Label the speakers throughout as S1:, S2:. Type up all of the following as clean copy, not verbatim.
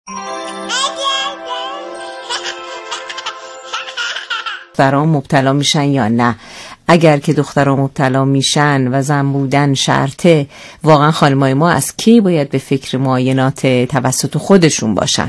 S1: دختران مبتلا میشن یا نه؟ اگر که دختران مبتلا میشن و زن بودن شرطه، واقعا خانمای ما از کی باید به فکر معاینات توسط خودشون باشن؟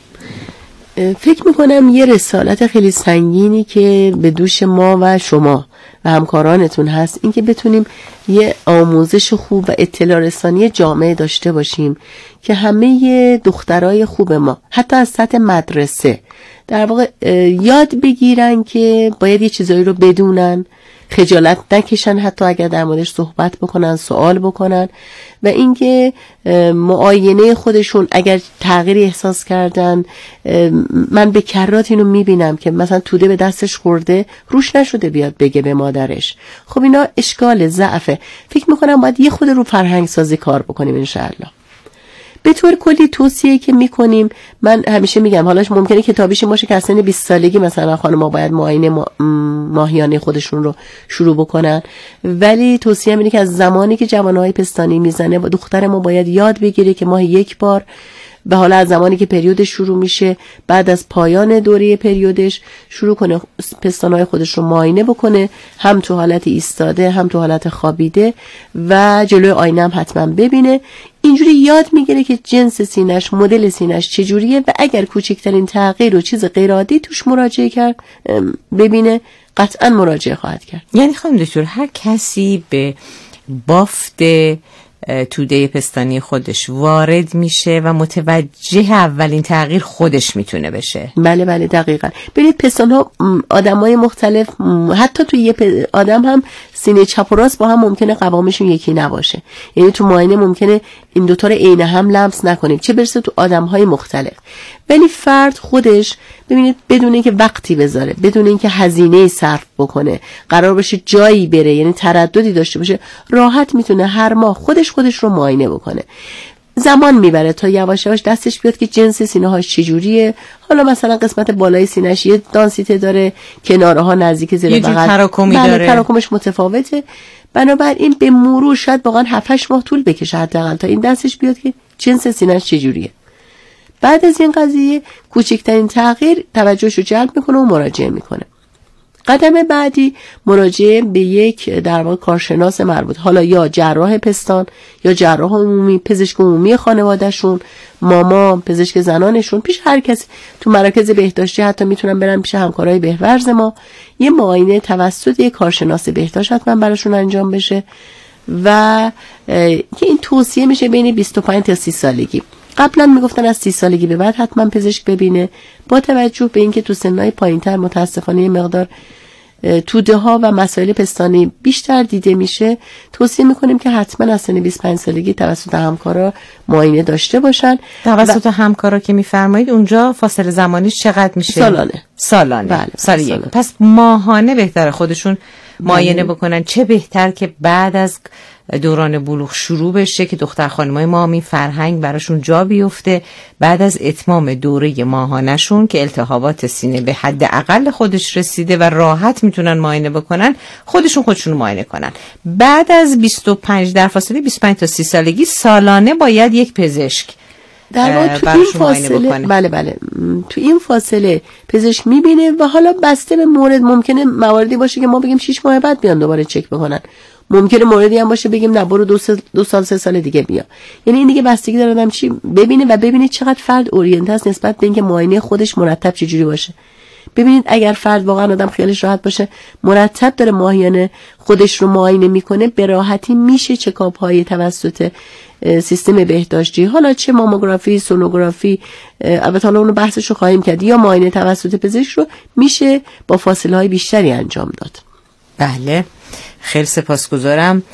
S2: فکر میکنم یه رسالت خیلی سنگینی که به دوش ما و شما و همکارانتون هست، این که بتونیم یه آموزش خوب و اطلاع رسانی جامعه داشته باشیم که همه دخترای خوب ما حتی از سطح مدرسه در واقع یاد بگیرن که باید یه چیزایی رو بدونن، خجالت نکشن حتی اگر در موردش صحبت بکنن، سوال بکنن، و اینکه معاینه خودشون اگر تغییری احساس کردن، من به کرات اینو میبینم که مثلا توده به دستش خورده روش نشده بیاد بگه به مادرش، خب اینا اشکال ضعفه. فکر میکنم باید یه خود رو فرهنگ سازی کار بکنیم انشاءالله. به طور کلی توصیه که میکنیم، من همیشه میگم حالاش ممکنه کتابیش باشه که از سن 20 سالگی مثلا خانم‌ها باید معاینه ماهیانه خودشون رو شروع بکنن، ولی توصیه اینه که از زمانی که جوانهای پستانی میزنه و دختر ما باید یاد بگیره که ماه یک بار، و حالا از زمانی که پریودش شروع میشه بعد از پایان دوره پریودش شروع کنه پستانهای خودش رو معاینه بکنه، هم تو حالت ایستاده هم تو حالت خوابیده، و جلوی آینه هم حتما ببینه. اینجوری یاد میگیره که جنس سینش، مدل سینش چجوریه، و اگر کوچکترین تغییر و چیز غیر عادی توش مراجعه کرد ببینه قطعا مراجعه خواهد کرد.
S1: یعنی خانم دکتر هر کسی به بافت توده پستانی خودش وارد میشه و متوجه اولین تغییر خودش میتونه بشه؟
S2: بله بله دقیقاً. ببینید پستان‌ها آدمای مختلف، حتی تو یه آدم هم سینه چپ و راست با هم ممکنه قوامشون یکی نباشه، یعنی تو معاینه ممکنه این دوتا رو عین هم لمس نکنیم، چه برسه تو آدم‌های مختلف. ولی فرد خودش ببینید بدون اینکه وقتی بذاره، بدون اینکه هزینه صرف بکنه، قرار باشه جایی بره، یعنی ترددی داشته باشه، راحت میتونه هر ماه خودش رو معاینه بکنه. زمان میبره تا یواش یواش دستش بیاد که جنس سینه هاش چجوریه، حالا مثلا قسمت بالای سینه‌اش یه دانسیته داره، کناره ها نزدیک زیر بغل
S1: تراکمی داره،
S2: تراکمش متفاوته. بنابراین به مرور شاید واقعا 7-8 ماه طول بکشه حداقل تا این دستش بیاد که جنس سینه‌اش چجوریه. بعد از این قضیه کوچکترین تغییر توجهش رو جلب میکنه و مراجعه میکنه. قدم بعدی مراجعه به یک در واقع کارشناس مربوط، حالا یا جراح پستان یا جراح عمومی، پزشک عمومی خانوادهشون، ماما، پزشک زنانشون، پیش هر کسی تو مراکز بهداشتی حتی میتونن برن پیش همکارای بهورز ما، یه معاینه توسط یک کارشناس بهداشت حتما براشون انجام بشه، و که این توصیه میشه بین 25 تا 30 سالگی. قبلا میگفتن از 30 سالگی به بعد حتما پزشک ببینه، با توجه به اینکه تو سنهای پایینتر متاسفانه مقدار توده ها و مسائل پستانی بیشتر دیده میشه، توصیه میکنیم که حتما از سن 25 سالگی توسط همکارا معاینه داشته باشن.
S1: توسط همکارا که میفرمایید اونجا فاصله زمانی چقدر میشه؟ سالانه.
S2: بله.
S1: سال یک. پس ماهانه بهتره خودشون معاینه بکنن. چه بهتر که بعد از دوران بلوغ شروع بشه که دختر خانمای ما این فرهنگ براشون جا بیفته، بعد از اتمام دوره ماهانه‌شون که التهابات سینه به حد اقل خودش رسیده و راحت میتونن معاینه بکنن، خودشون معاینه کنن. بعد از 25 در فاصله 25 تا 30 سالگی سالانه باید یک پزشک
S2: در واقع تو این فاصله بله تو این فاصله پزشک میبینه، و حالا بسته به مورد ممکنه مواردی باشه که ما بگیم 6 ماه بعد بیان دوباره چک بکنن، ممکنه موردی هم باشه بگیم نه برو 2 سال 3 سال دیگه بیا. یعنی این دیگه بستگی داره آدم چی ببینه و ببینید چقدر فرد اورینته است نسبت به اینکه معاینه خودش مرتب چجوری باشه. ببینید اگر فرد واقعا آدم خیالش راحت باشه، مرتب داره ماهیانه خودش رو معاینه میکنه، به راحتی میشه چکاپ های توسط سیستم بهداشتی، حالا چه ماموگرافی، سونوگرافی، البته حالا اونو بحثش رو خواهیم کرد، یا معاینه توسط پزشک رو میشه با فاصله های بیشتری انجام داد.
S1: بله، خیلی سپاسگزارم.